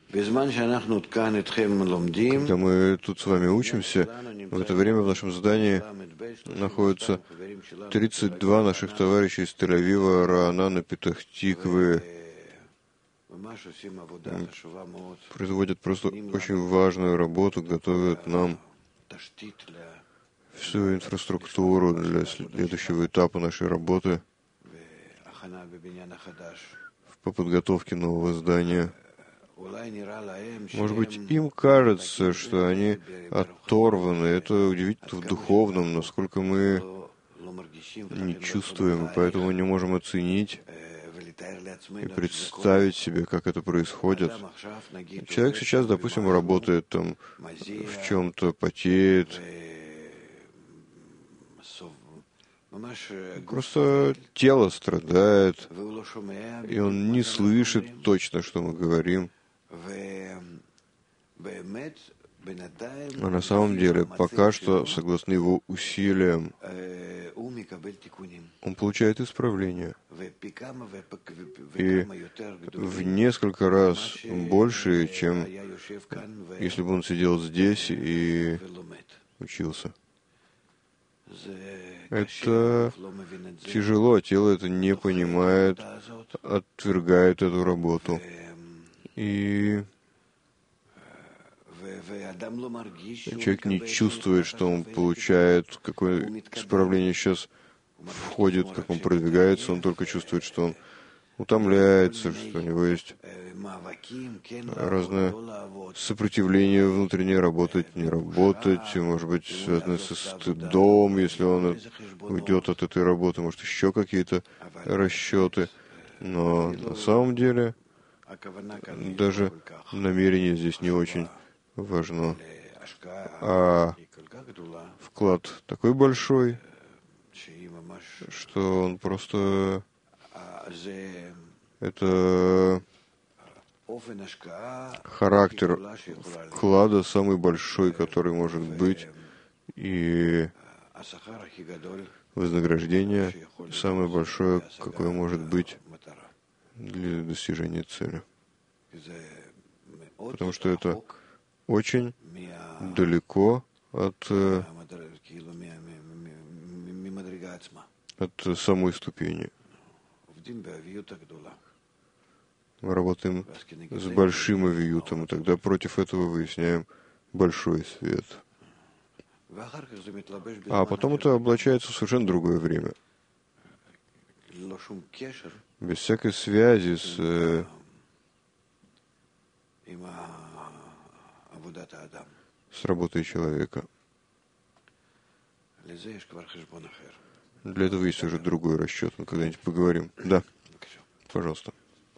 Когда мы тут с вами учимся, в это время в нашем здании находятся 32 наших товарища из Тель-Авива, Раанана, Петах-Тиквы. Производят просто очень важную работу, готовят нам всю инфраструктуру для следующего этапа нашей работы по подготовке нового здания. Может быть, им кажется, что они оторваны. Это удивительно в духовном, насколько мы не чувствуем, и поэтому не можем оценить и представить себе, как это происходит. Человек сейчас, допустим, работает там в чем-то, потеет. Просто тело страдает, и он не слышит точно, что мы говорим. А на самом деле, пока что, согласно его усилиям, он получает исправление. И в несколько раз больше, чем если бы он сидел здесь и учился. Это тяжело, тело это не понимает, отвергает эту работу. И человек не чувствует, что он получает, какое исправление сейчас входит, как он продвигается, он только чувствует, что он утомляется, что у него есть разное сопротивление внутреннее, работать, не работать, может быть, связанное со стыдом, если он уйдет от этой работы, может, еще какие-то расчеты. Но на самом деле даже намерение здесь не очень важно. А вклад такой большой, что он просто... Это характер вклада самый большой, который может быть, и вознаграждение самое большое, какое может быть для достижения цели. Потому что это очень далеко от самой ступени. Мы работаем с большим авиютом, и тогда против этого выясняем большой свет. А потом это облачается в совершенно другое время. Без всякой связи с работой человека. Для этого есть уже другой расчет. Мы когда-нибудь поговорим. Да, пожалуйста.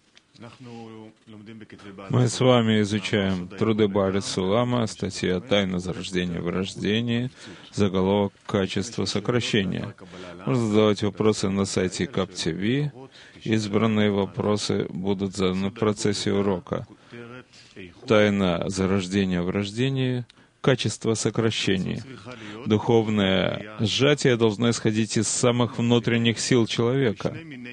Мы с вами изучаем труды Бали Сулама, статья «Тайна зарождения в рождении», заголовок «Качество сокращения». Можно задавать вопросы на сайте КАП ТВ. Избранные вопросы будут заданы в процессе урока. Тайна зарождения в рождении, качество сокращения. Духовное сжатие должно исходить из самых внутренних сил человека.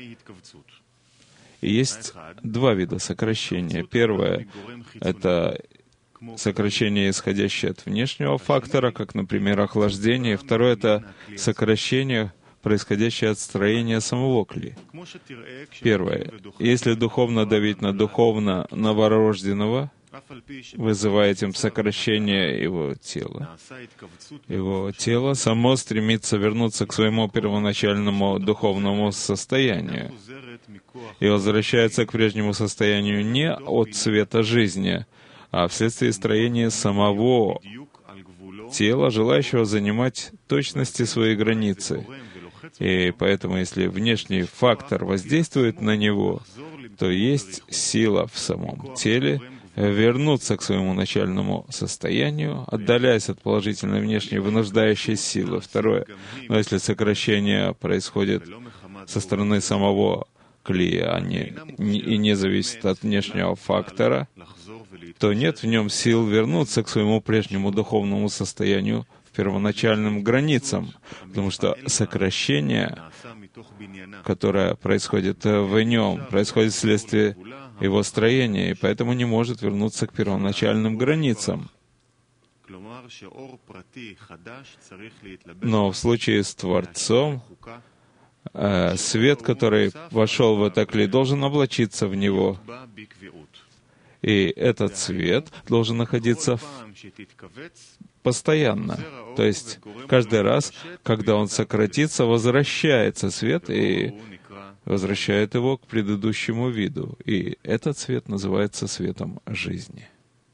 И есть два вида сокращения. Первое — это сокращение, исходящее от внешнего фактора, как, например, охлаждение. Второе — это сокращение, происходящее от строения самого кли. Первое. Если духовно давить на духовно новорожденного, вызывая этим сокращение его тела. Его тело само стремится вернуться к своему первоначальному духовному состоянию и возвращается к прежнему состоянию не от цвета жизни, а вследствие строения самого тела, желающего занимать точности свои границы. И поэтому, если внешний фактор воздействует на него, то есть сила в самом теле вернуться к своему начальному состоянию, отдаляясь от положительной внешней вынуждающей силы. Второе. Но если сокращение происходит со стороны самого клия, и не зависит от внешнего фактора, то нет в нем сил вернуться к своему прежнему духовному состоянию, в первоначальным границам, потому что сокращение, которое происходит в нем, происходит вследствие его строения, и поэтому не может вернуться к первоначальным границам. Но в случае с Творцом, свет, который вошел в это кли, должен облачиться в него. И этот свет должен находиться постоянно. То есть каждый раз, когда он сократится, возвращается свет и возвращает его к предыдущему виду. И этот свет называется светом жизни.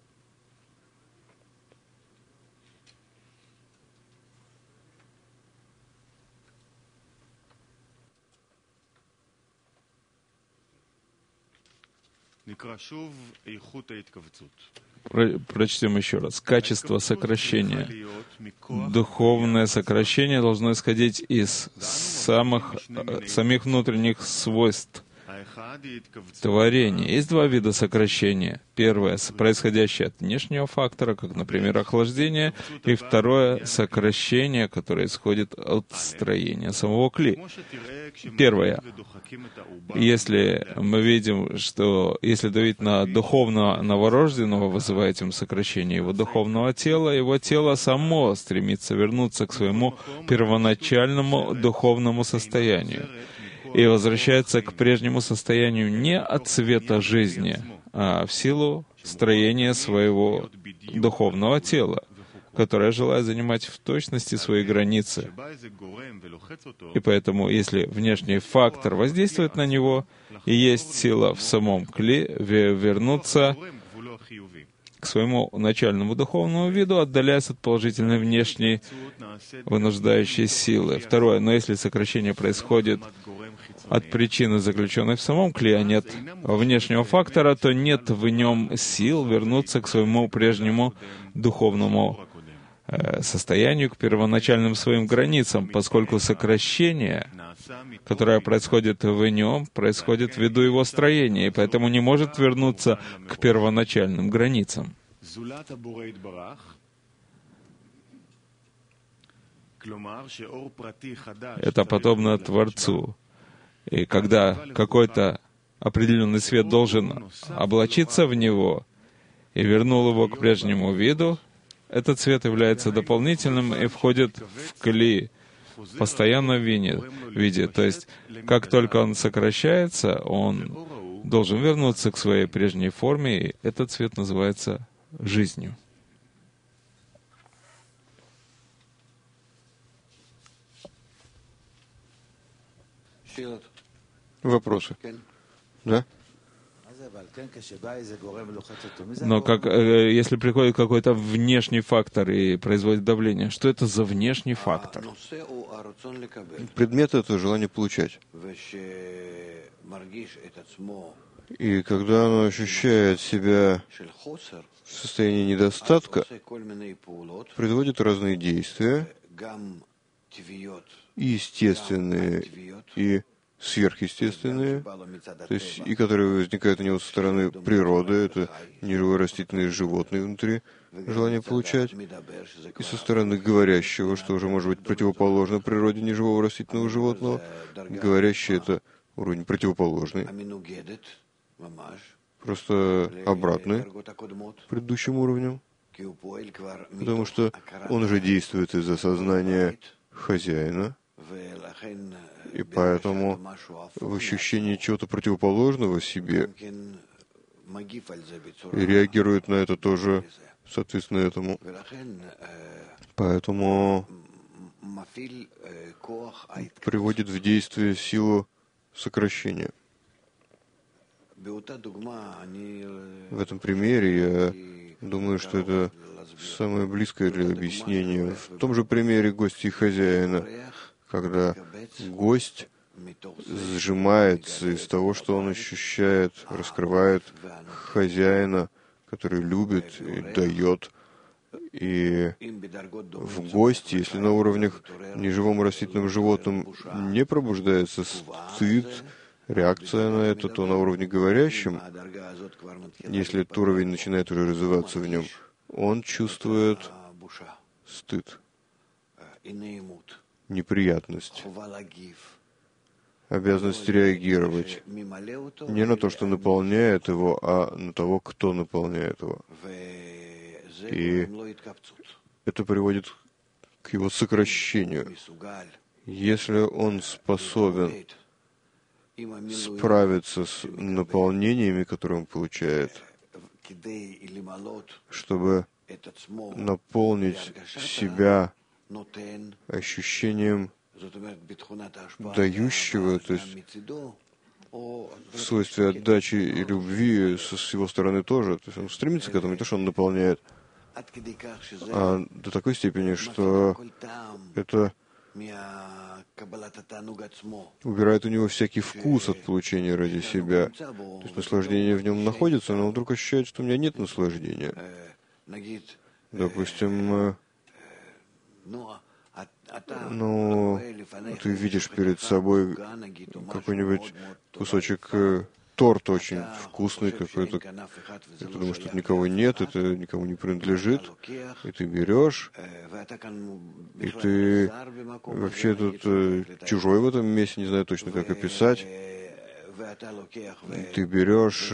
Прочтем еще раз. Качество сокращения. Духовное сокращение должно исходить из самих внутренних свойств творения. Есть два вида сокращения. Первое — происходящее от внешнего фактора, как, например, охлаждение. И второе — сокращение, которое исходит от строения самого кли. Первое. Если мы видим, что если давить на духовного новорожденного, вызывая этим сокращение его духовного тела, его тело само стремится вернуться к своему первоначальному духовному состоянию и возвращается к прежнему состоянию не от цвета жизни, а в силу строения своего духовного тела, которое желает занимать в точности свои границы. И поэтому, если внешний фактор воздействует на него, и есть сила в самом кли вернуться к своему начальному духовному виду, отдаляясь от положительной внешней вынуждающей силы. Второе. Но если сокращение происходит от причины, заключенной в самом кли, а нет внешнего фактора, то нет в нем сил вернуться к своему прежнему духовному состоянию, к первоначальным своим границам, поскольку сокращение, которое происходит в нем, происходит ввиду его строения, и поэтому не может вернуться к первоначальным границам. Это подобно Творцу. И когда какой-то определенный свет должен облачиться в него и вернул его к прежнему виду, этот свет является дополнительным и входит в кли, постоянно в виде. То есть, как только он сокращается, он должен вернуться к своей прежней форме, и этот свет называется жизнью. Вопросы? Да? Но если приходит какой-то внешний фактор и производит давление, что это за внешний фактор? Предмет — это желание получать. И когда оно ощущает себя в состоянии недостатка, производит разные действия, и естественные, и сверхъестественные, то есть и которые возникают у него со стороны природы, это неживые растительные животные внутри, желание получать, и со стороны говорящего, что уже может быть противоположно природе неживого растительного животного. Говорящий — это уровень противоположный, просто обратный предыдущим уровням, потому что он уже действует из-за сознания хозяина, и поэтому в ощущении чего-то противоположного себе и реагирует на это тоже соответственно этому. Поэтому приводит в действие силу сокращения. В этом примере я думаю, что это самое близкое для объяснения. В том же примере гостя и хозяина, когда гость сжимается из того, что он ощущает, раскрывает хозяина, который любит и дает. И в гости, если на уровнях неживом растительным животным не пробуждается стыд, реакция на это, то на уровне говорящем, если этот уровень начинает уже развиваться в нем, он чувствует стыд, неприятность, обязанность реагировать не на то, что наполняет его, а на того, кто наполняет его. И это приводит к его сокращению. Если он способен справиться с наполнениями, которые он получает, чтобы наполнить себя ощущением дающего, то есть в свойстве отдачи и любви с его стороны тоже. То есть он стремится к этому, не то, что он наполняет, а до такой степени, что это убирает у него всякий вкус от получения ради себя. То есть наслаждение в нем находится, но он вдруг ощущает, что у меня нет наслаждения. Допустим, ты видишь перед собой какой-нибудь кусочек торта очень вкусный какой-то, и ты думаешь, что тут никого нет, это никому не принадлежит, и ты берешь, и ты вообще тут чужой в этом месте, не знаю точно, как описать, и ты берешь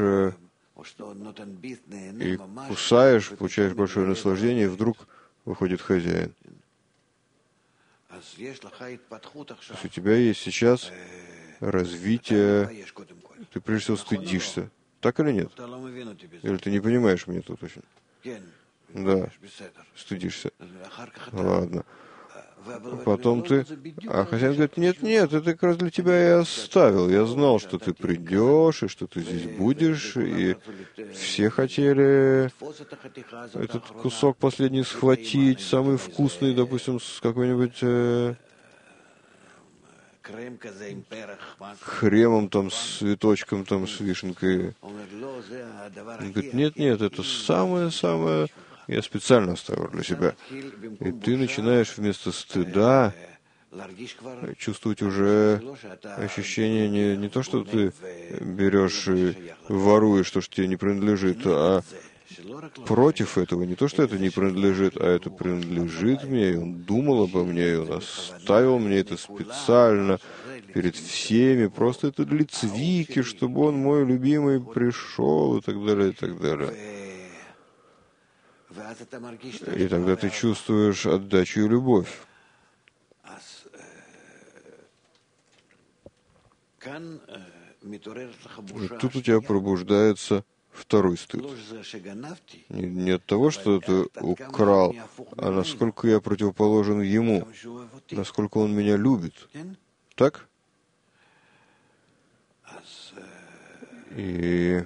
и кусаешь, получаешь большое наслаждение, и вдруг выходит хозяин. То есть у тебя есть сейчас развитие, ты прежде всего стыдишься. Так или нет? Или ты не понимаешь меня тут очень? Да, стыдишься. Ладно. Потом ты... А хозяин говорит, нет, это как раз для тебя я оставил. Я знал, что ты придешь, и что ты здесь будешь, и все хотели этот кусок последний схватить, самый вкусный, допустим, с какой-нибудь кремом, там, с цветочком, там, с вишенкой. Он говорит, нет, это самое-самое... Я специально оставил для себя. И ты начинаешь вместо стыда чувствовать уже ощущение не то, что ты берешь и воруешь то, что тебе не принадлежит, а против этого. Не то, что это не принадлежит, а это принадлежит мне, и он думал обо мне, и он оставил мне это специально перед всеми. Просто это для Цвики, чтобы он, мой любимый, пришел, и так далее, и так далее. И тогда ты чувствуешь отдачу и любовь. И тут у тебя пробуждается второй стыд. Не от того, что ты украл, а насколько я противоположен ему, насколько он меня любит. Так? И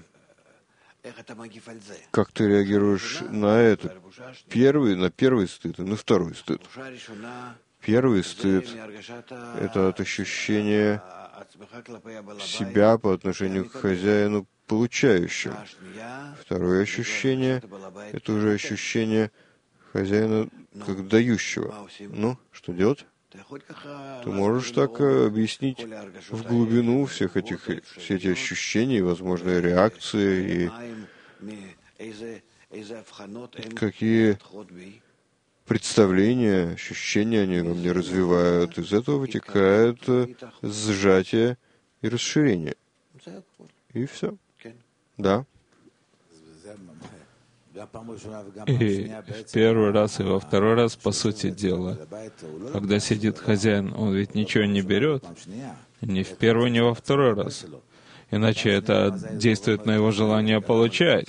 как ты реагируешь на это? На первый стыд и на второй стыд. Первый стыд — это от ощущения себя по отношению к хозяину получающему. Второе ощущение — это уже ощущение хозяина как дающего. Ну, что делать? Ты можешь так объяснить в глубину все эти ощущения и возможные реакции, и какие представления, ощущения они во мне развивают. Из этого вытекает сжатие и расширение. И все. Да. И в первый раз, и во второй раз, по сути дела, когда сидит хозяин, он ведь ничего не берет, ни в первый, ни во второй раз. Иначе это действует на его желание получать.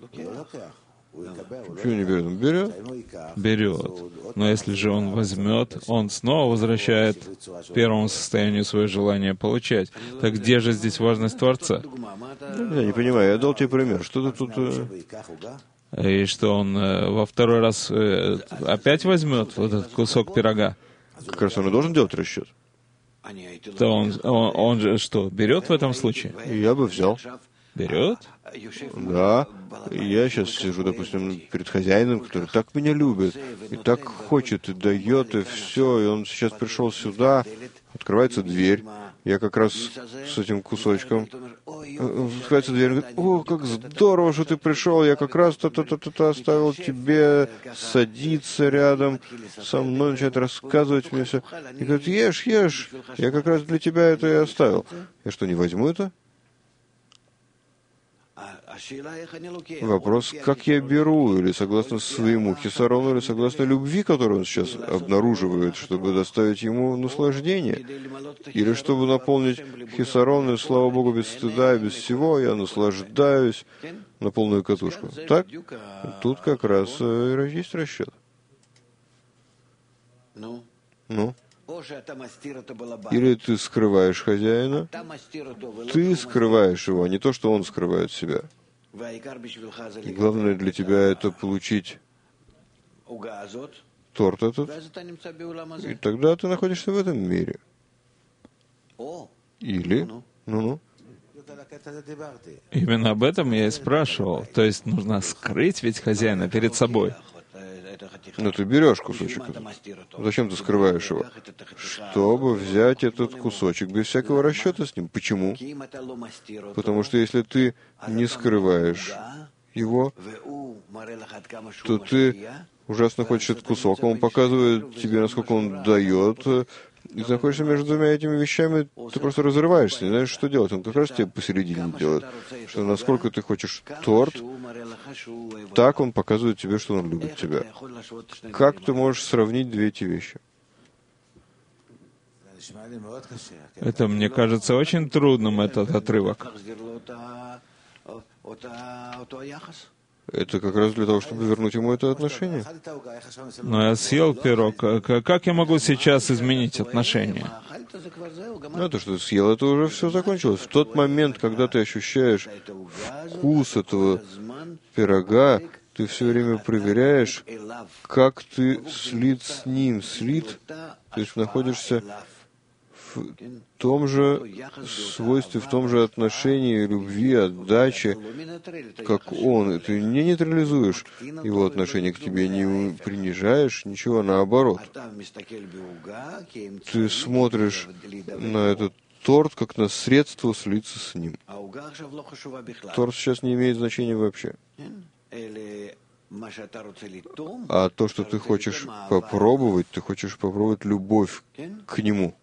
Почему не берет? Он берет? Берет. Но если же он возьмет, он снова возвращает к первому состоянию свое желание получать. Так где же здесь важность Творца? Я не понимаю. Я дал тебе пример. Что ты тут... И что он во второй раз опять возьмет вот этот кусок пирога? Как раз он и должен делать расчет. То он же что, берет в этом случае? Я бы взял. Берет? Да. Я сейчас сижу, допустим, перед хозяином, который так меня любит, и так хочет, и дает, и все. И он сейчас пришел сюда, открывается дверь, Я как раз с этим кусочком открывается дверь, говорит: о, как здорово, что ты пришел, я как раз та-та-та-та оставил тебе садиться рядом со мной, начинает рассказывать мне все. И говорит: ешь, ешь, я как раз для тебя это и оставил. Я что, не возьму это? Вопрос, как я беру, или согласно своему хисарону, или согласно любви, которую он сейчас обнаруживает, чтобы доставить ему наслаждение, или чтобы наполнить хисарон, и, слава Богу, без стыда и без всего, я наслаждаюсь на полную катушку. Так? Тут как раз и есть расчет. Ну? Или ты скрываешь хозяина, ты скрываешь его, а не то, что он скрывает себя. И главное для тебя это получить торт этот, и тогда ты находишься в этом мире. Или, Именно об этом я и спрашивал. То есть нужно скрыть ведь хозяина перед собой. Но ты берешь кусочек. Зачем ты скрываешь его? Чтобы взять этот кусочек без всякого расчета с ним. Почему? Потому что если ты не скрываешь его, то ты ужасно хочешь этот кусок, он показывает тебе, насколько он дает, и ты находишься между двумя этими вещами, ты просто разрываешься, не знаешь, что делать. Он как раз тебе посередине делает. Что насколько ты хочешь торт, так он показывает тебе, что он любит тебя. Как ты можешь сравнить две эти вещи? Это, мне кажется, очень трудным, этот отрывок. Это как раз для того, чтобы вернуть ему это отношение. Но я съел пирог. Как я могу сейчас изменить отношения? Ну, то, что ты съел, это уже все закончилось. В тот момент, когда ты ощущаешь вкус этого пирога, ты все время проверяешь, как ты слит с ним. Слит, то есть находишься в том же свойстве, в том же отношении, любви, отдаче, как он. И ты не нейтрализуешь его отношение к тебе, не принижаешь, ничего, наоборот. Ты смотришь на этот торт, как на средство слиться с ним. Торт сейчас не имеет значения вообще. А то, что ты хочешь попробовать любовь к нему.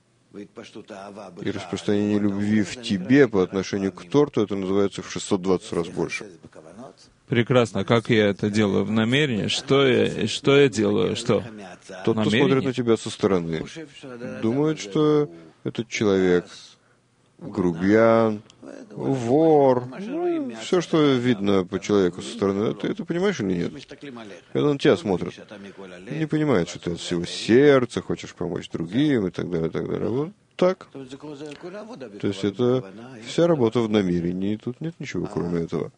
И распространение любви в тебе по отношению к торту, это называется в 620 раз больше. Прекрасно. Как я это делаю в намерении? Что я делаю? Что? Тот, кто смотрит на тебя со стороны, думает, что этот человек грубиян, вор, все, что видно по человеку со стороны, ты это понимаешь или нет? Когда он тебя смотрит, не понимает, что ты от всего сердца хочешь помочь другим и так далее, и так далее. Вот так. То есть это вся работа в намерении, и тут нет ничего, кроме этого.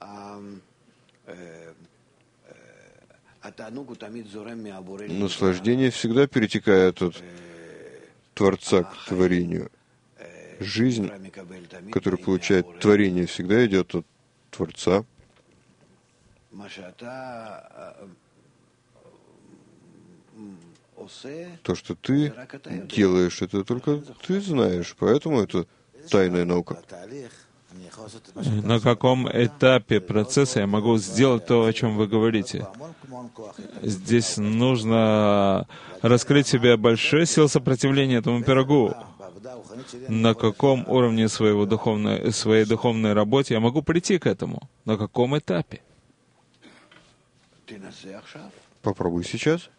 Наслаждение всегда перетекает от Творца к творению. Жизнь, которую получает творение, всегда идет от Творца. То, что ты делаешь, это только ты знаешь, поэтому это тайная наука. На каком этапе процесса я могу сделать то, о чем вы говорите? Здесь нужно раскрыть в себе большие силы сопротивления этому пирогу. На каком уровне своей духовной работы я могу прийти к этому? На каком этапе? Попробуй сейчас.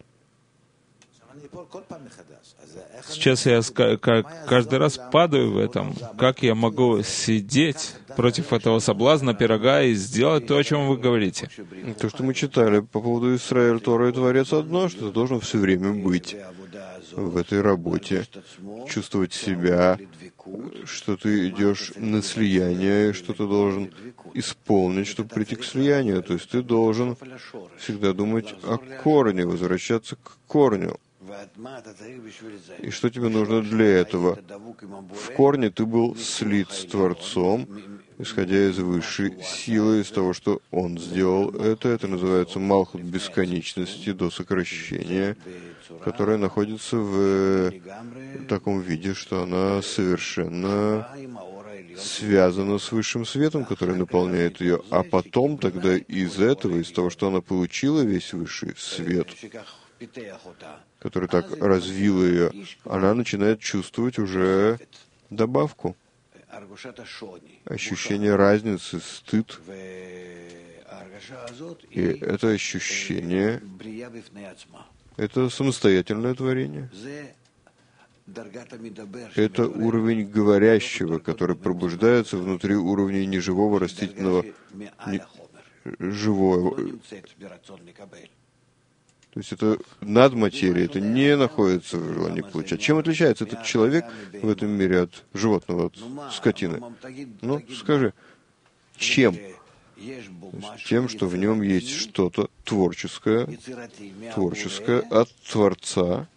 Сейчас я каждый раз падаю в этом. Как я могу сидеть против этого соблазна пирога и сделать то, о чем вы говорите? То, что мы читали по поводу Исраэль, Тора и Творец одно, что ты должен все время быть в этой работе, чувствовать себя, что ты идешь на слияние, что ты должен исполнить, чтобы прийти к слиянию. То есть ты должен всегда думать о корне, возвращаться к корню. И что тебе нужно для этого? В корне ты был слит с Творцом, исходя из высшей силы, из того, что Он сделал это. Это называется Малхут бесконечности до сокращения, которая находится в таком виде, что она совершенно связана с высшим светом, который наполняет ее, а потом тогда из этого, из того, что она получила весь высший свет, который так развил ее, она начинает чувствовать уже добавку, ощущение разницы, стыд. И это ощущение — это самостоятельное творение. Это уровень говорящего, который пробуждается внутри уровня неживого растительного, живого. То есть это над материей, это не находится в желании получать. Чем отличается этот человек в этом мире от животного, от скотины? Ну, скажи, чем? Тем, что в нем есть что-то творческое от Творца,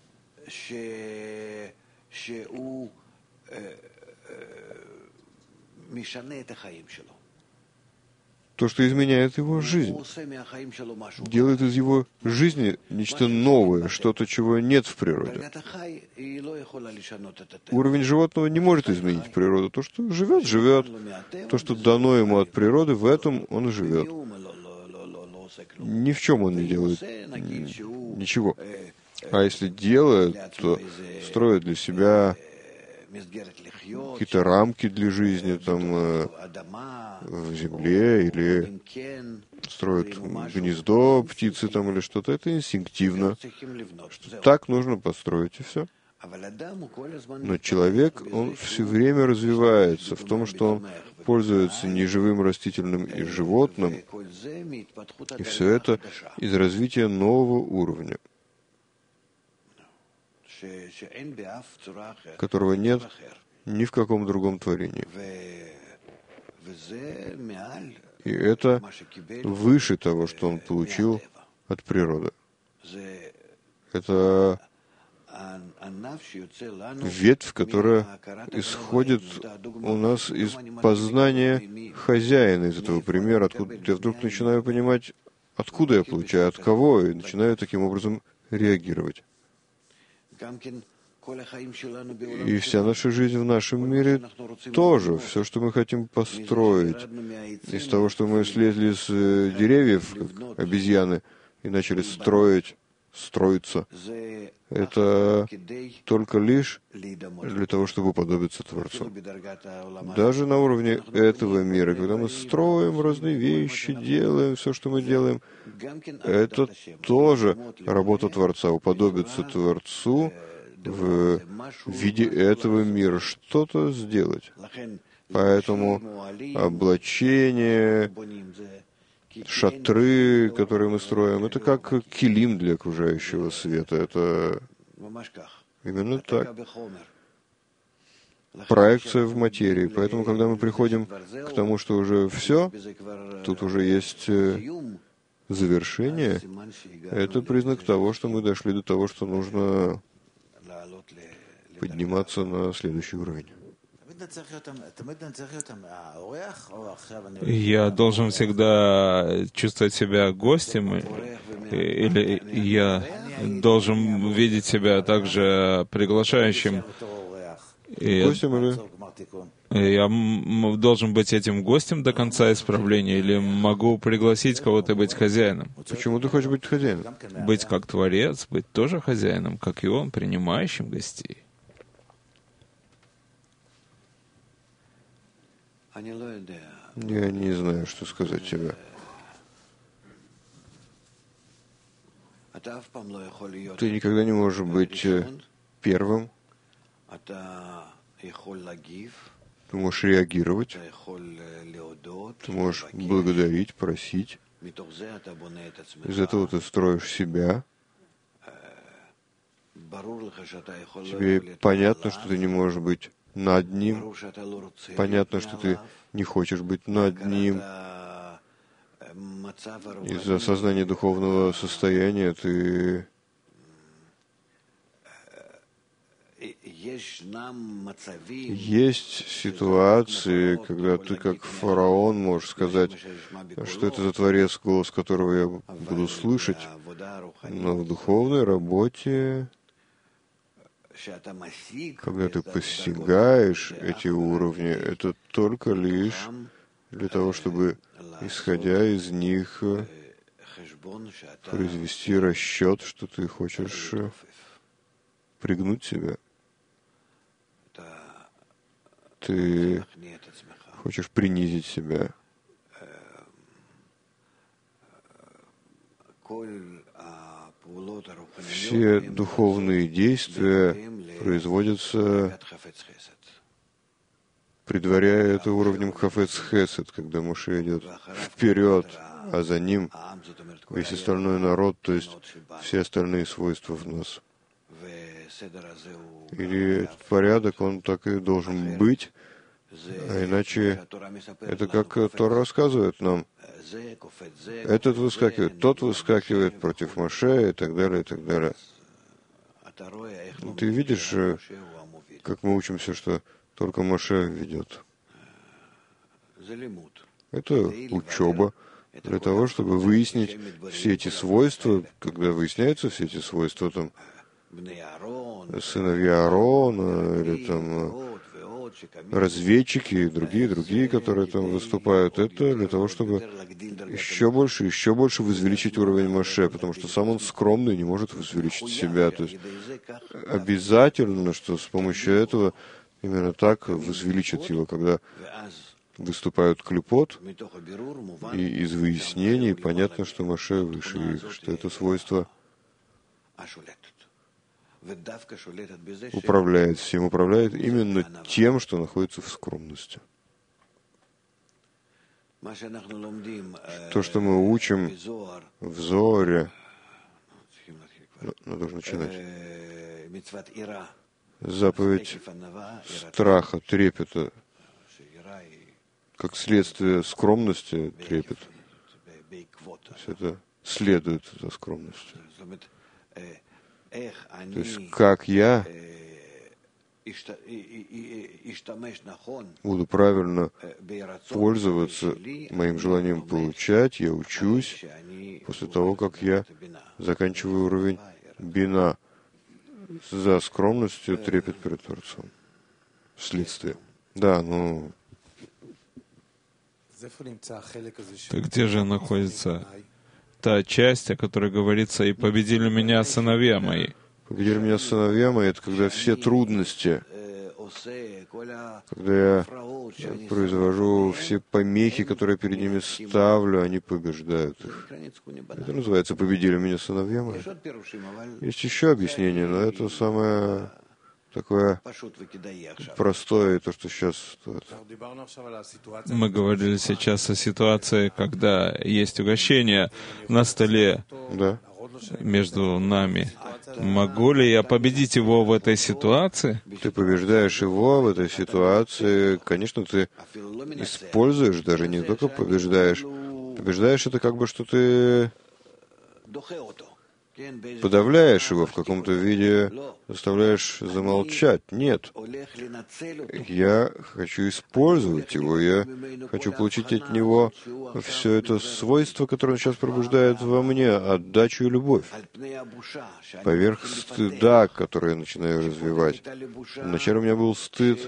то, что изменяет его жизнь, делает из его жизни нечто новое, что-то, чего нет в природе. Уровень животного не может изменить природу. То, что живет, живет. То, что дано ему от природы, в этом он и живет. Ни в чем он не делает ничего. А если делает, то строит для себя какие-то рамки для жизни там в земле, или строит гнездо птицы там или что-то. Это инстинктивно. Что так нужно построить, и все. Но человек, он все время развивается в том, что он пользуется неживым, растительным и животным, и все это из развития нового уровня, которого нет ни в каком другом творении. И это выше того, что он получил от природы. Это ветвь, которая исходит у нас из познания хозяина, из этого примера, откуда я вдруг начинаю понимать, откуда я получаю, от кого, и начинаю таким образом реагировать. И вся наша жизнь в нашем мире тоже, все, что мы хотим построить, из того, что мы слезли с деревьев, как обезьяны, и начали строиться, это только лишь для того, чтобы уподобиться Творцу. Даже на уровне этого мира, когда мы строим разные вещи, делаем все, что мы делаем, это тоже работа Творца, уподобиться Творцу в виде этого мира, что-то сделать. Поэтому облачение, шатры, которые мы строим, это как килим для окружающего света. Это именно так. Проекция в материи. Поэтому, когда мы приходим к тому, что уже все, тут уже есть завершение, это признак того, что мы дошли до того, что нужно подниматься на следующий уровень. Я должен всегда чувствовать себя гостем, или я должен видеть себя также приглашающим? Гостем или? Я должен быть этим гостем до конца исправления, или могу пригласить кого-то быть хозяином? Почему ты хочешь быть хозяином? Быть как Творец, быть тоже хозяином, как и он, принимающим гостей. Я не знаю, что сказать тебе. Ты никогда не можешь быть первым. Ты можешь реагировать. Ты можешь благодарить, просить. Из этого ты строишь себя. Тебе понятно, что ты не можешь быть над ним. Понятно, что ты не хочешь быть над ним. Из-за осознания духовного состояния ты Есть ситуации, когда ты, как фараон, можешь сказать, что это за творец, голос которого я буду слышать, но в духовной работе, когда ты постигаешь эти уровни, это только лишь для того, чтобы, исходя из них, произвести расчет, что ты хочешь пригнуть себя. Ты хочешь принизить себя. Все духовные действия производятся, предваряя это уровнем хафец хесед, когда Моше идет вперед, а за ним весь остальной народ, то есть все остальные свойства в нас. Или этот порядок, он так и должен быть, а иначе это как Тора рассказывает нам. Этот выскакивает, тот выскакивает против Моше и так далее, и так далее. Ты видишь, как мы учимся, что только Моше ведет. Это учеба для того, чтобы выяснить все эти свойства. Когда выясняются все эти свойства, там, сыновья Аарона, или там разведчики и другие, которые там выступают, это для того, чтобы еще больше возвеличить уровень Моше, потому что сам он скромный, не может возвеличить себя. То есть обязательно, что с помощью этого именно так возвеличат его, когда выступают клипот, и из выяснений понятно, что Моше выше их, что это свойство управляет всем, управляет именно тем, что находится в скромности. То, что мы учим в Зоаре, надо уже начинать. Заповедь страха, трепета, как следствие скромности трепет. То есть это следует за скромностью. То есть, как я буду правильно пользоваться моим желанием получать, я учусь после того, как я заканчиваю уровень бина. За скромностью трепет перед Творцом. Следствие. Да, ну... Так где же находится та часть, о которой говорится, «И победили меня сыновья мои»? Победили меня сыновья мои, это когда все трудности, когда я произвожу все помехи, которые перед ними ставлю, они побеждают их. Это называется «победили меня сыновья мои». Есть еще объяснение, но это самое такое простое, то, что сейчас... Мы говорили сейчас о ситуации, когда есть угощение на столе, да, между нами. Могу ли я победить его в этой ситуации? Ты побеждаешь его в этой ситуации. Конечно, ты используешь, даже не только побеждаешь. Побеждаешь — это как бы, что ты подавляешь его в каком-то виде, заставляешь замолчать. Нет. Я хочу использовать его, я хочу получить от него все это свойство, которое он сейчас пробуждает во мне, отдачу и любовь. Поверх стыда, который я начинаю развивать. Вначале у меня был стыд,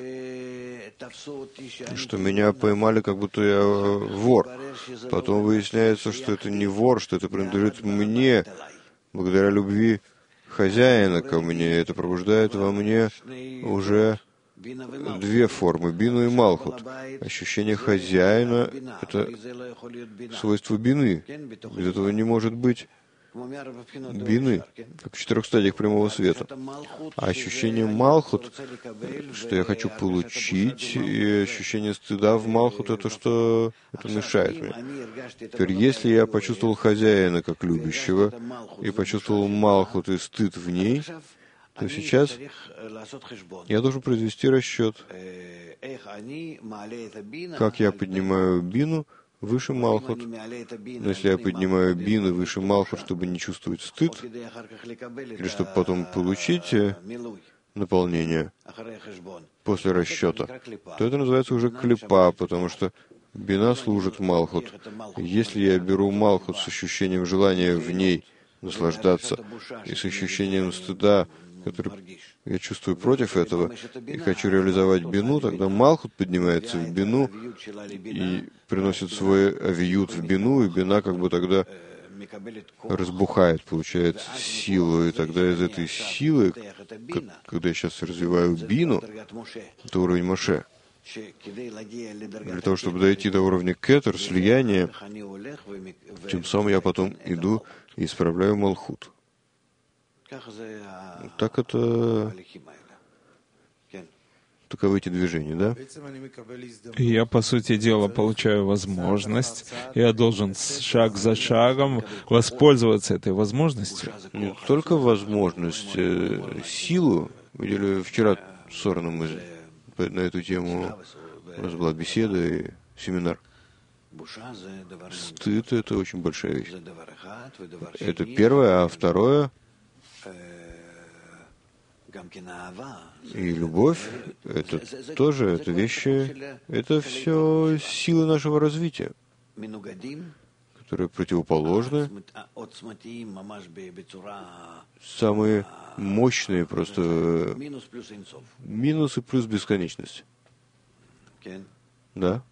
что меня поймали, как будто я вор. Потом выясняется, что это не вор, что это принадлежит мне, благодаря любви хозяина ко мне. Это пробуждает во мне уже две формы — бину и малхут. Ощущение хозяина — это свойство бины. Без этого не может быть бины, как в 4 стадиях прямого света. А ощущение малхут, что я хочу получить, и ощущение стыда в малхут — это что это мешает мне. Теперь, если я почувствовал хозяина как любящего, и почувствовал малхут и стыд в ней, то сейчас я должен произвести расчет, как я поднимаю бину выше малхут. Но если я поднимаю бину выше малхут, чтобы не чувствовать стыд, или чтобы потом получить наполнения, после расчета, то это называется уже клипа, потому что бина служит малхут. Если я беру малхут с ощущением желания в ней наслаждаться и с ощущением стыда, который я чувствую против этого, и хочу реализовать бину, тогда малхут поднимается в бину и приносит свой авиют в бину, и бина как бы тогда разбухает, получает силу, и тогда из этой силы, когда я сейчас развиваю бину, это уровень Моше. Для того, чтобы дойти до уровня кетер, слияния, тем самым я потом иду и исправляю малхут. Так это... Таковы эти движения, да? Я, по сути дела, получаю возможность, я должен шаг за шагом воспользоваться этой возможностью. Не только возможность, силу. Видели, вчера с Ораном мы на эту тему, у нас была беседа и семинар. Стыд — это очень большая вещь. Это первое, а второе — и любовь — это тоже, это вещи, это все силы нашего развития, которые противоположны, самые мощные, просто минусы плюс бесконечность. Да?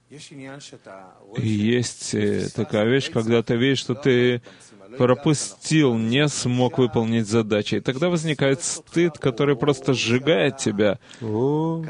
Есть такая вещь, когда ты видишь, что ты пропустил, не смог выполнить задачи. И тогда возникает стыд, который просто сжигает тебя. О,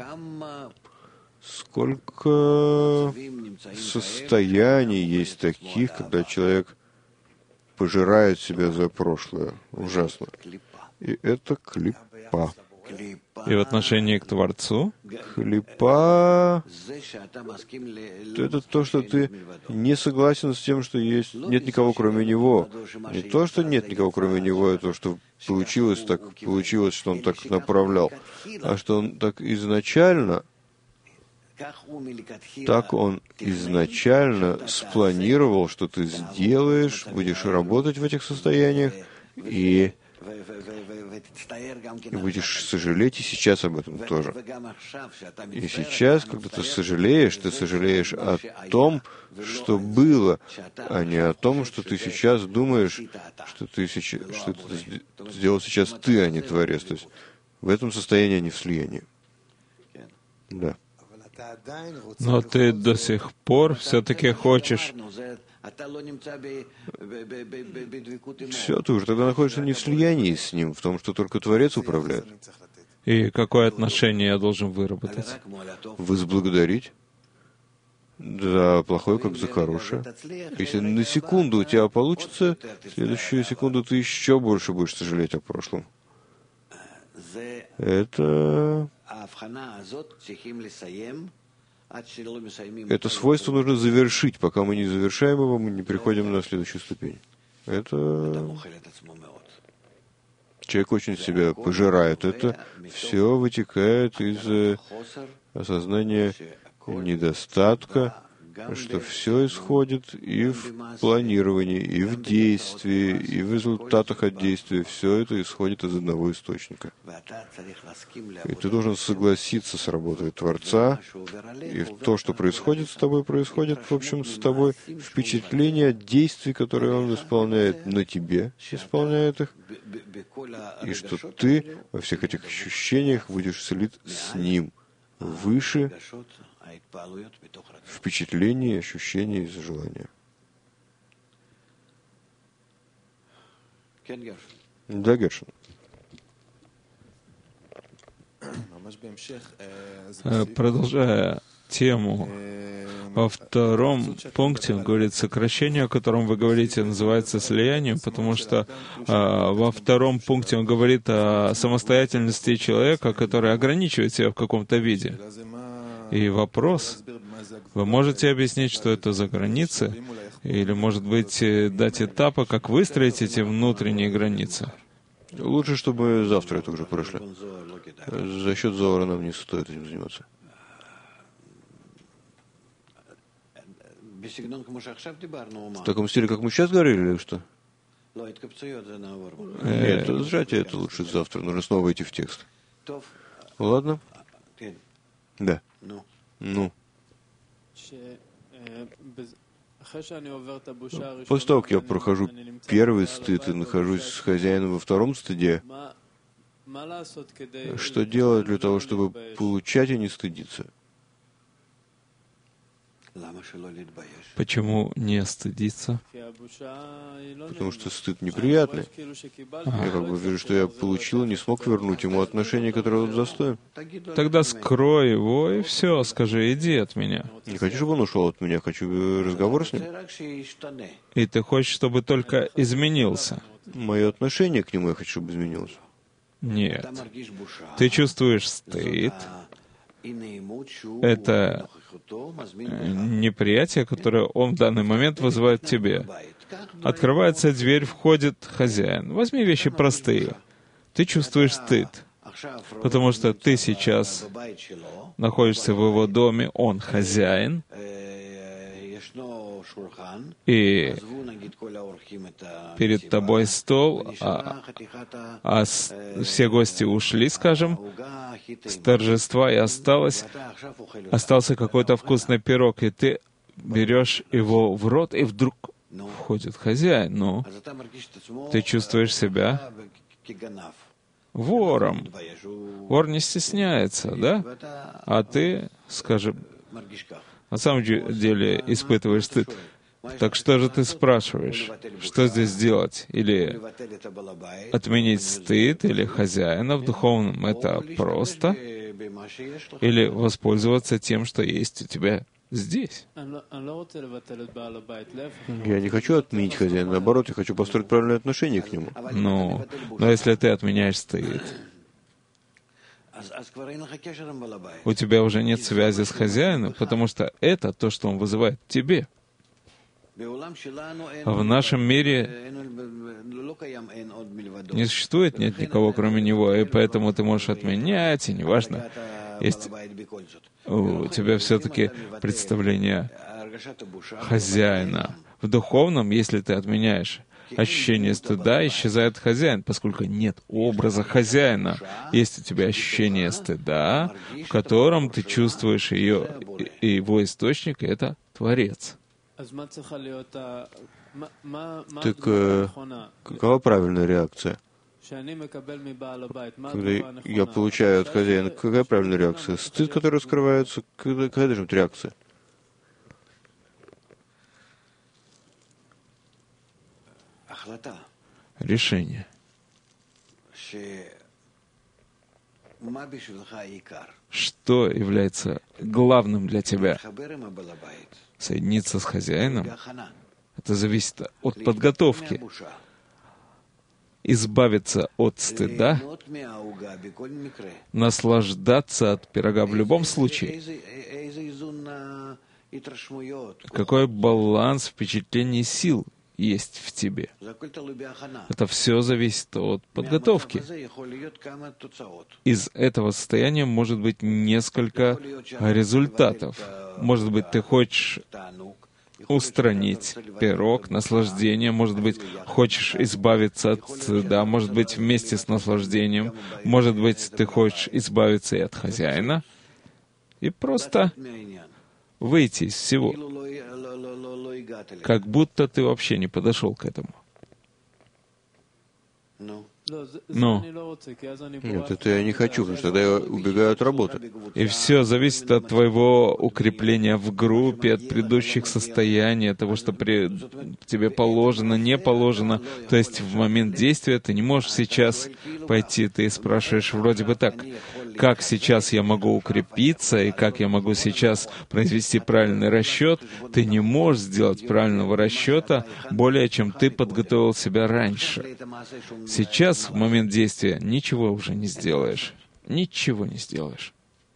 сколько состояний есть таких, когда человек пожирает себя за прошлое. Ужасно. И это клипа. И в отношении к Творцу? Клипа — это то, что ты не согласен с тем, что есть, нет никого, кроме Него. Не то, что нет никого, кроме Него, а то, что получилось так, получилось, что Он так направлял, а что Он так изначально спланировал, что ты сделаешь, будешь работать в этих состояниях, и будешь сожалеть и сейчас об этом тоже. И сейчас, когда ты сожалеешь о том, что было, а не о том, что ты сейчас думаешь, что это сделал сейчас ты, а не Творец. То есть в этом состоянии, а не в слиянии. Да. Но ты до сих пор все-таки хочешь... Все, ты уже тогда находишься не в слиянии с Ним, в том, что только Творец управляет. И какое отношение я должен выработать? Возблагодарить за плохое, как за хорошее. Если на секунду у тебя получится, в следующую секунду ты еще больше будешь сожалеть о прошлом. Это свойство нужно завершить. Пока мы не завершаем его, мы не переходим на следующую ступень. Это... Человек очень себя пожирает. Это все вытекает из осознания недостатка, что все исходит и в планировании, и в действии, и в результатах от действия. Все это исходит из одного источника. И ты должен согласиться с работой Творца, и то, что происходит с тобой, происходит, в общем, с тобой впечатление от действий, которые Он исполняет на тебе, исполняет их, и что ты во всех этих ощущениях будешь слит с Ним, выше впечатлений, ощущений и желания. Да, Гершин. Продолжая тему, во втором пункте он говорит, сокращение, о котором вы говорите, называется слиянием, потому что во втором пункте он говорит о самостоятельности человека, который ограничивает себя в каком-то виде. И вопрос, вы можете объяснить, что это за границы? Или, может быть, дать этапы, как выстроить эти внутренние границы? Лучше, чтобы завтра это уже прошли. За счет Зоара нам не стоит этим заниматься. В таком стиле, как мы сейчас говорили, или что? Нет, сжатие это лучше завтра. Нужно снова идти в текст. Ладно? Да. Ну. После того, как я прохожу первый стыд и нахожусь с хозяином во втором стыде, что делать для того, чтобы получать и не стыдиться? Почему не стыдиться? Потому что стыд неприятный. Я как бы вижу, что я получил, не смог вернуть ему отношения, которые он достоин. Тогда скрой его и все, скажи, иди от меня. Не хочу, чтобы он ушел от меня, хочу разговор с ним. И ты хочешь, чтобы только изменился? Мое отношение к нему я хочу, чтобы изменилось. Нет. Ты чувствуешь стыд. Это неприятие, которое он в данный момент вызывает в тебе. Открывается дверь, входит хозяин. Возьми вещи простые. Ты чувствуешь стыд, потому что ты сейчас находишься в его доме, он хозяин, и перед тобой стол, все гости ушли, скажем, с торжества, и остался какой-то вкусный пирог, и ты берешь его в рот, и вдруг входит хозяин. Ну, ты чувствуешь себя вором. Вор не стесняется, да? А ты, скажем, на самом деле испытываешь стыд. Так что же ты спрашиваешь? Что здесь делать? Или отменить стыд, или хозяина в духовном? Это просто? Или воспользоваться тем, что есть у тебя здесь? Я не хочу отменить хозяина, наоборот, я хочу построить правильное отношение к нему. Но если ты отменяешь стыд, у тебя уже нет связи с хозяином, потому что это то, что он вызывает в тебе. В нашем мире не существует, нет никого, кроме него, и поэтому ты можешь отменять, и неважно, есть у тебя все-таки представление хозяина. В духовном, если ты отменяешь ощущение стыда, исчезает хозяин, поскольку нет образа хозяина. Есть у тебя ощущение стыда, в котором ты чувствуешь его источник, и это Творец. Так какова правильная реакция? Когда я получаю от хозяина, какая правильная реакция? Стыд, который раскрывается, какая должна быть реакция? Решение. Что является главным для тебя? Соединиться с хозяином? Это зависит от подготовки. Избавиться от стыда, наслаждаться от пирога в любом случае. Какой баланс впечатлений сил есть в тебе? Это все зависит от подготовки. Из этого состояния может быть несколько результатов. Может быть, ты хочешь устранить пирог, наслаждение, может быть, хочешь избавиться от стыда, может быть, вместе с наслаждением, может быть, ты хочешь избавиться и от хозяина, и просто выйти из всего, как будто ты вообще не подошел к этому. Но нет, это я не хочу, потому что тогда я убегаю от работы. И все зависит от твоего укрепления в группе, от предыдущих состояний, от того, что тебе положено, не положено. То есть в момент действия ты не можешь сейчас пойти, ты спрашиваешь вроде бы так, как сейчас я могу укрепиться и как я могу сейчас произвести правильный расчет. Ты не можешь сделать правильного расчета более, чем ты подготовил себя раньше. Сейчас, в момент действия, ничего уже не сделаешь. Ничего не сделаешь.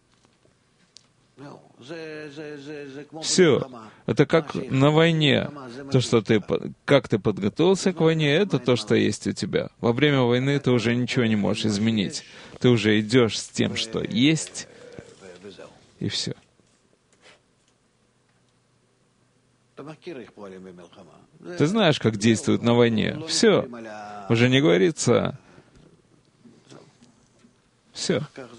Все. Это как на войне. То, что как ты подготовился к войне, это то, что есть у тебя. Во время войны ты уже ничего не можешь изменить. Ты уже идешь с тем, что есть, и все. Ты знаешь, как действуют на войне. Все. Уже не говорится Все.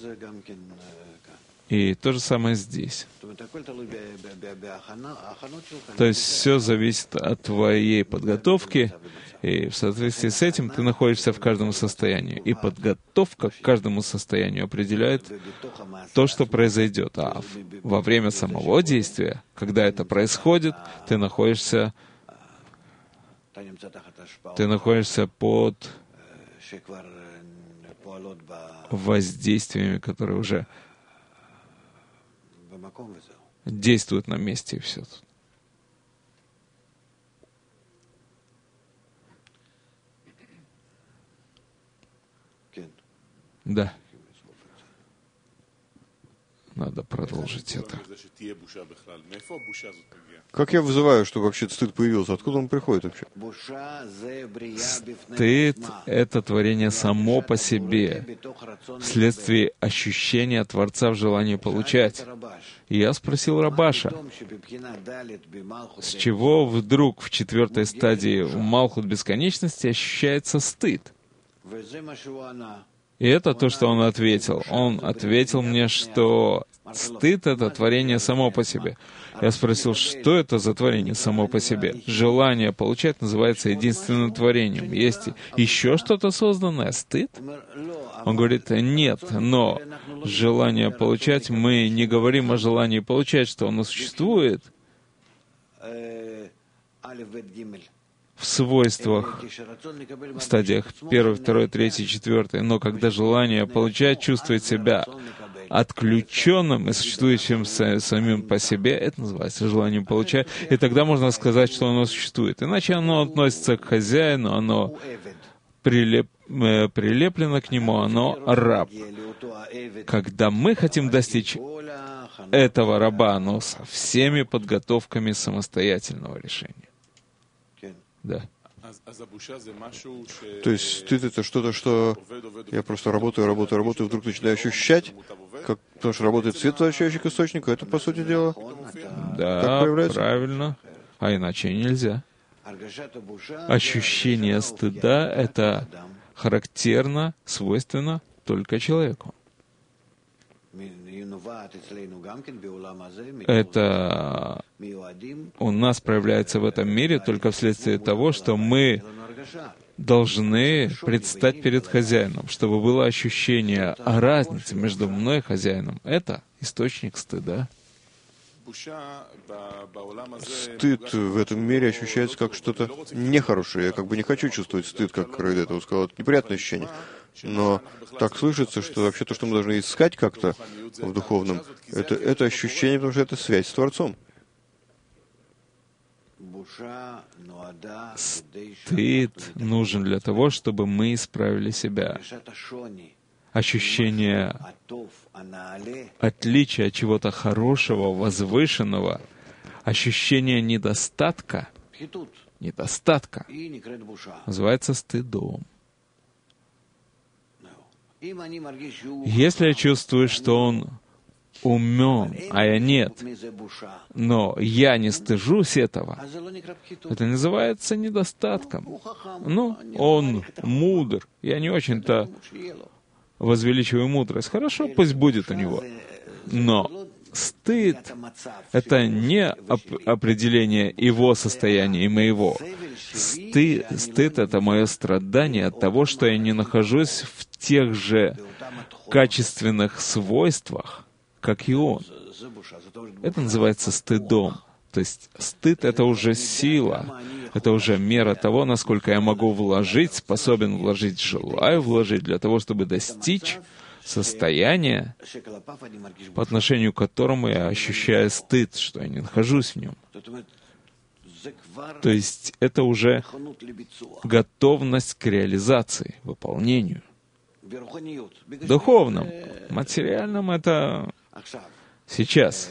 И то же самое здесь. То есть все зависит от твоей подготовки, и в соответствии с этим ты находишься в каждом состоянии. И подготовка к каждому состоянию определяет то, что произойдет. А во время самого действия, когда это происходит, ты находишься под воздействиями, которые уже действуют на месте, и все. Да. Надо продолжить это. Как я вызываю, чтобы вообще стыд появился? Откуда он приходит вообще? Стыд — это творение само по себе, вследствие ощущения Творца в желании получать. И я спросил Рабаша, с чего вдруг в 4-й стадии в Малхут бесконечности ощущается стыд? И это то, что он ответил. Он ответил мне, что стыд — это творение само по себе. Я спросил, что это за творение само по себе? Желание получать называется единственным творением. Есть еще что-то созданное? Стыд? Он говорит, нет, но желание получать, мы не говорим о желании получать, что оно существует в свойствах, в стадиях 1, 2, 3, 4, но когда желание получать чувствует себя отключенным и существующим самим по себе, это называется желанием получать, и тогда можно сказать, что оно существует. Иначе оно относится к хозяину, оно прилеплено к нему, оно раб. Когда мы хотим достичь этого раба, но со всеми подготовками самостоятельного решения. Да. То есть стыд — это что-то, что я просто работаю, вдруг начинаю ощущать, потому что работает свет очищающих источников, это, по сути дела, да, правильно. А иначе нельзя. Ощущение стыда — это характерно, свойственно только человеку. Это у нас проявляется в этом мире только вследствие того, что мы должны предстать перед хозяином, чтобы было ощущение о разнице между мной и хозяином. Это источник стыда. Стыд в этом мире ощущается как что-то нехорошее. Я как бы не хочу чувствовать стыд, как Рейд этого сказал. Это неприятное ощущение. Но так слышится, что вообще то, что мы должны искать как-то в духовном, это ощущение, потому что это связь с Творцом. Стыд нужен для того, чтобы мы исправили себя. Ощущение отличия от чего-то хорошего, возвышенного, ощущение недостатка называется стыдом. Если я чувствую, что он умен, а я нет, но я не стыжусь этого, это называется недостатком. Ну, он мудр, я не очень-то возвеличиваю мудрость. Хорошо, пусть будет у него. Но стыд — это не определение его состояния и моего. Стыд — это мое страдание от того, что я не нахожусь в тех же качественных свойствах, как и он. Это называется стыдом. То есть стыд — это уже сила, это уже мера того, насколько я могу вложить, способен вложить, желаю вложить для того, чтобы достичь состояния, по отношению к которому я ощущаю стыд, что я не нахожусь в нем. То есть это уже готовность к реализации, выполнению. В духовном, материальном — это сейчас.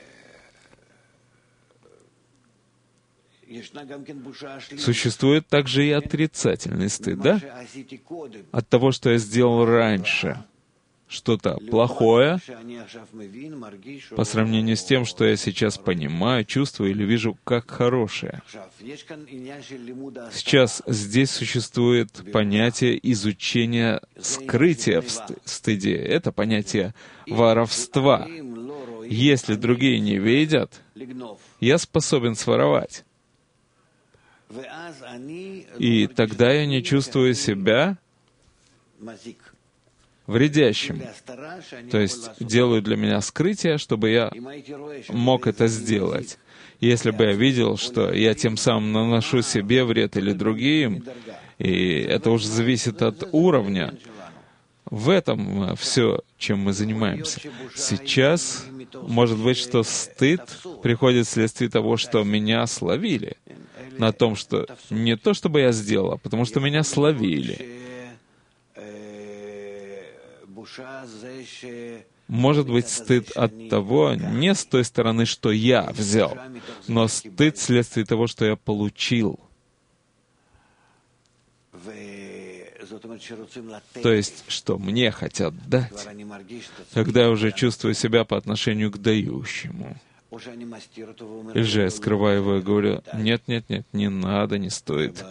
Существует также и отрицательный стыд, да? От того, что я сделал раньше. что-то плохое по сравнению с тем, что я сейчас понимаю, чувствую или вижу как хорошее. Сейчас здесь существует понятие изучения скрытия в стыде. Это понятие воровства. Если другие не видят, я способен своровать. И тогда я не чувствую себя вредящим. То есть делаю для меня скрытие, чтобы я мог это сделать. Если бы я видел, что я тем самым наношу себе вред или другим, и это уже зависит от уровня, в этом все, чем мы занимаемся. Сейчас может быть, что стыд приходит вследствие того, что меня словили на том, что не то, чтобы я сделал, а потому что меня словили. Может быть, стыд от того, не с той стороны, что я взял, но стыд вследствие того, что я получил. То есть, что мне хотят дать, когда я уже чувствую себя по отношению к дающему. Или же я скрываю его и говорю, нет, не надо, не стоит.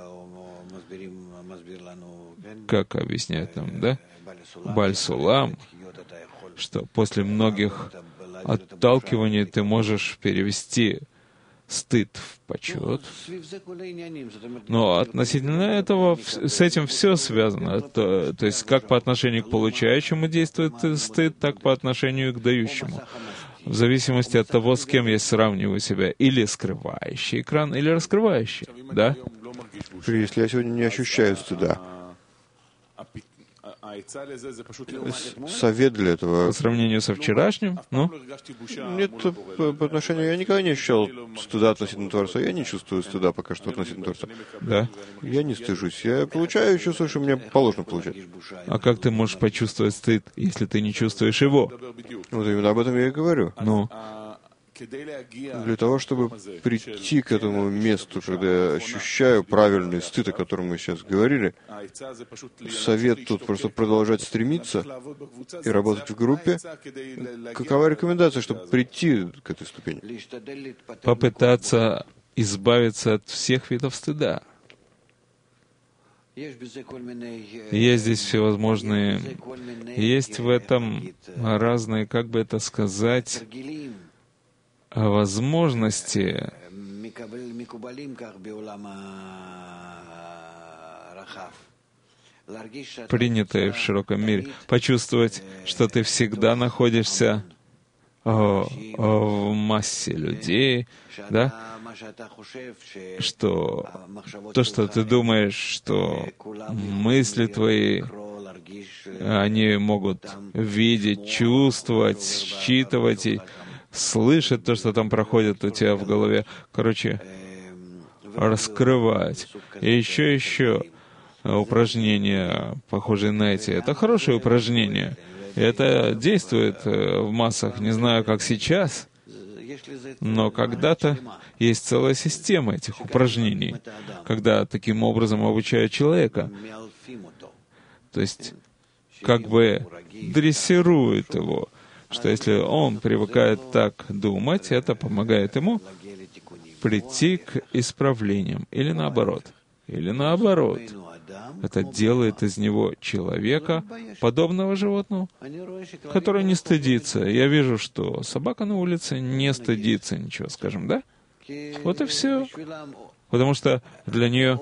Как объясняет нам, да? Бааль Сулам, что после многих отталкиваний ты можешь перевести стыд в почет. Но относительно этого, с этим все связано. То есть, как по отношению к получающему действует стыд, так по отношению к дающему. В зависимости от того, с кем я сравниваю себя. Или скрывающий экран, или раскрывающий. Да? Если я сегодня не ощущаю стыда, совет для этого... По сравнению со вчерашним, ну? Нет, по отношению... Я никогда не ощущал стыда относительно Творца. Я не чувствую стыда пока что относительно Творца. Да? Я не стыжусь. Я получаю и чувствую, что мне положено получать. А как ты можешь почувствовать стыд, если ты не чувствуешь его? Вот именно об этом я и говорю. Ну? Для того, чтобы прийти к этому месту, когда я ощущаю правильный стыд, о котором мы сейчас говорили, совет тут просто продолжать стремиться и работать в группе. Какова рекомендация, чтобы прийти к этой ступени? Попытаться избавиться от всех видов стыда. Есть здесь всевозможные... Есть в этом разные, как бы это сказать, возможности, принятые в широком мире, почувствовать, что ты всегда находишься в массе людей, да? Что то, что ты думаешь, что мысли твои, они могут видеть, чувствовать, считывать и слышать то, что там проходит у тебя в голове. Короче, раскрывать. И еще упражнения, похожие на эти. Это хорошее упражнение. И это действует в массах. Не знаю, как сейчас, но когда-то есть целая система этих упражнений, когда таким образом обучают человека. То есть, как бы дрессируют его, что если он привыкает так думать, это помогает ему прийти к исправлениям. Или наоборот. Это делает из него человека, подобного животному, который не стыдится. Я вижу, что собака на улице не стыдится ничего, скажем, да? Вот и все. Потому что для нее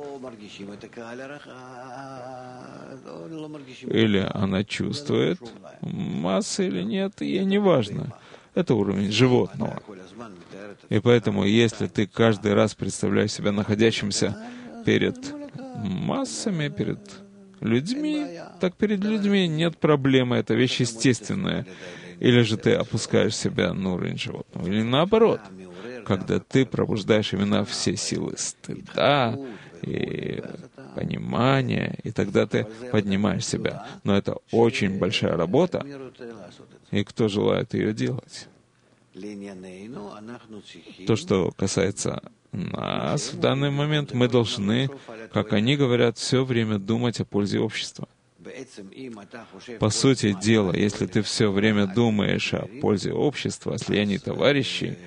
или она чувствует массы или нет, ей не важно. Это уровень животного. И поэтому, если ты каждый раз представляешь себя находящимся перед массами, перед людьми, так перед людьми нет проблемы, это вещь естественная. Или же ты опускаешь себя на уровень животного, или наоборот, когда ты пробуждаешь именно все силы стыда и понимания, и тогда ты поднимаешь себя. Но это очень большая работа, и кто желает ее делать? То, что касается нас в данный момент, мы должны, как они говорят, все время думать о пользе общества. По сути дела, если ты все время думаешь о пользе общества, о слиянии товарищей,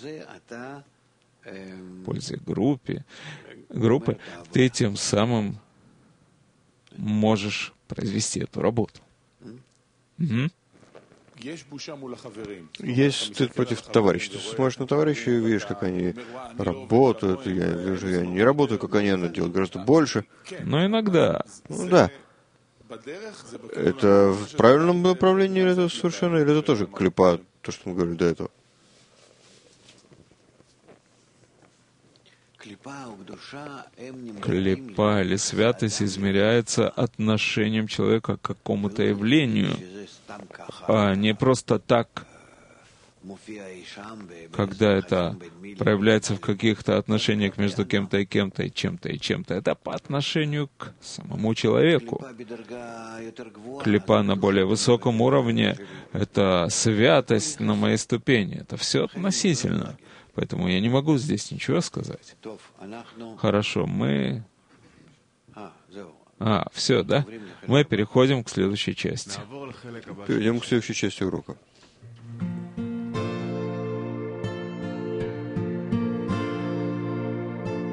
пользе группы, ты тем самым можешь произвести эту работу. Угу. Есть стыд против товарищей. Ты смотришь на товарищей и видишь, как они работают. Я вижу, я не работаю, как они делают гораздо больше. Но иногда. Ну да. Это в правильном направлении или это совершенно, или это тоже клипа, то, что мы говорили до этого? Клипа или святость измеряется отношением человека к какому-то явлению, а не просто так, когда это проявляется в каких-то отношениях между кем-то и кем-то, и чем-то и чем-то. Это по отношению к самому человеку. Клипа на более высоком уровне — это святость на моей ступени. Это все относительно. Поэтому я не могу здесь ничего сказать. Хорошо, мы... все, да? Мы переходим к следующей части. Перейдем к следующей части урока.